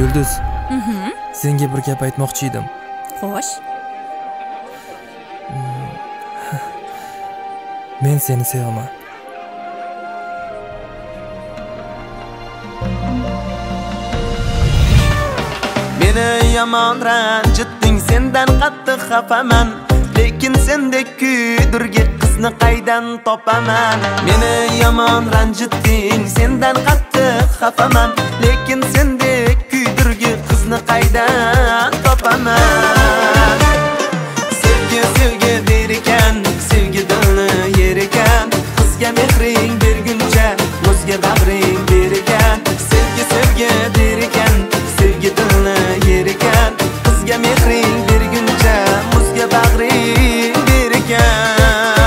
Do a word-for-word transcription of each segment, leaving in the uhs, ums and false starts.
Yulduz, Mhm. senga bir gap aytmoqchi edim. Xo'sh. Men seni sevaman. Meni yomon ranjitding, sendan qattiq xafaman. Lekin sendek kuydirgi qizni qaydan topaman? Meni yomon ranjitding, sendan qattiq xafaman. Lekin sendek kuydirgi qizni qaydan topaman? Sevgi sevgi der ekan, sevgi dilni yer ekan. Qizga mehring berguncha o'zga bag'ring ber ekan. Sevgi sevgi der ekan, sevgi dilni yer ekan. Qizga mehring berguncha o'zga bag'ring ber ekan.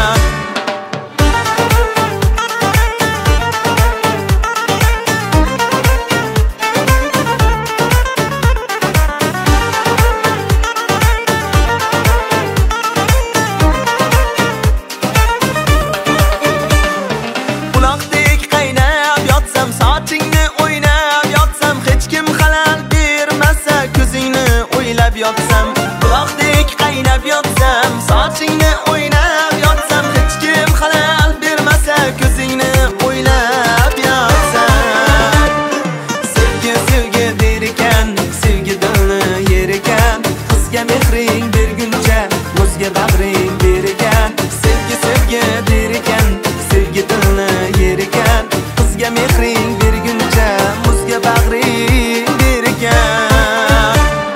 Quloqdek qaynab yotsam, sochingni o'ynab yotsam, hech kim xalal bermasa, ko'zingni o'ylab yotsam. Quloqdek qaynab yotsam, sochingni o'ynab yotsam, hech kim xalal bermasa, ko'zingni o'ylab yotsam. Sevgi sevgi der ekan, sevgi dilni yer ekan. Qizga mehring berguncha o'zga bag'ring ber ekan. Sevgi sevgi der ekan, sevgi dilni yer ekan. Qizga mehring berguncha o'zga bag'ring ber ekan.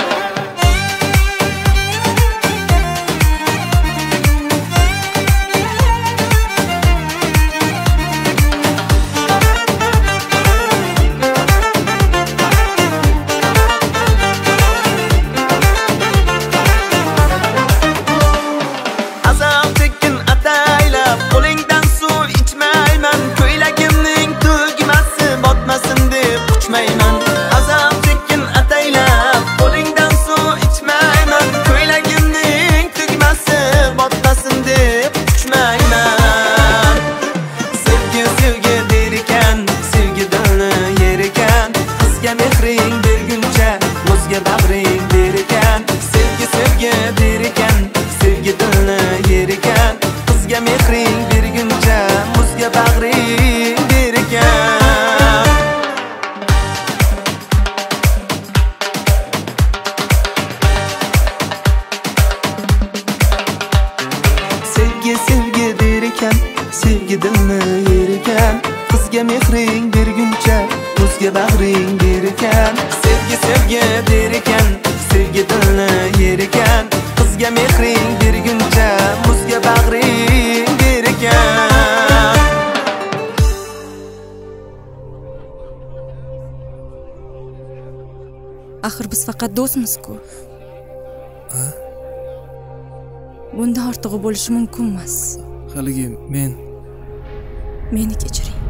Azob chekkin ataylab, qo'lingdan suv ichmayman. Ko'ylagimning tugmasi botmasin deb quchmayman. Azob chekkin ataylab, qo'lingdan suv ichmayman. Ko'ylagimning tugmasi botmasin deb quchmayman. Sevgi sevgi der ekan, sevgi dilni yer ekan. Qizga mehring berguncha o'zga bag'ring ber ekan. Sevgi sevgi der ekan, sevgi dilni yer ekan. Qizga mehring berguncha o'zga bag'ring ber ekan. Sevgi sevgi der ekan, sevgi dilni yer ekan. Qizga mehring berguncha o'zga bag'ring ber ekan. Sevgi sevgi der ekan, sevgi dilni yer ekan. Qizga mehring berguncha o'zga bag'ring ber ekan. Axir biz faqat do'stmiz-ku. Bundan ortig'i bo'lishi mumkin emas. Haligi men Meni kechiring.